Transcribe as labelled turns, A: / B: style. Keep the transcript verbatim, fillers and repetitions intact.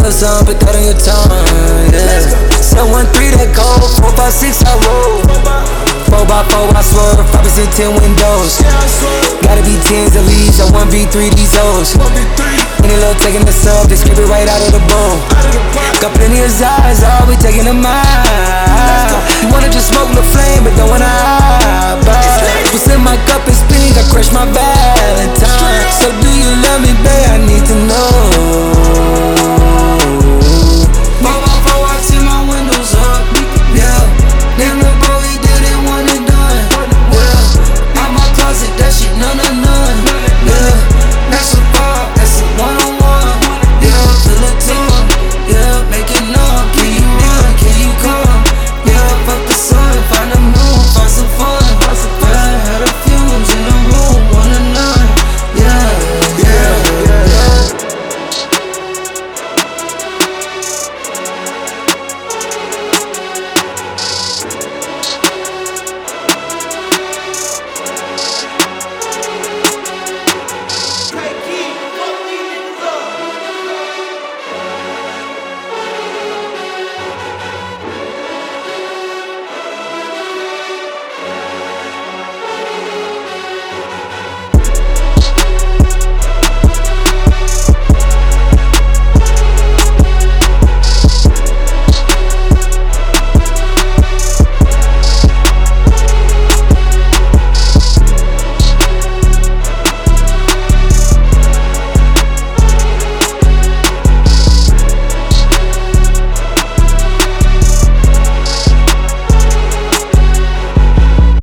A: little something, put that on your tongue, yeah. seven one three that code, four five six I roll. four by four I swerve, five percent ten windows. Gotta be tens at least, I one v three these hoes. Any little taking the sub, they scrape it right out of the bowl. Got plenty of eyes, all we taking them out. You wanna just smoke the flame, but don't wanna hide. What's in my cup is pink, I crush my Valentine. So do you love me, babe? I need to know.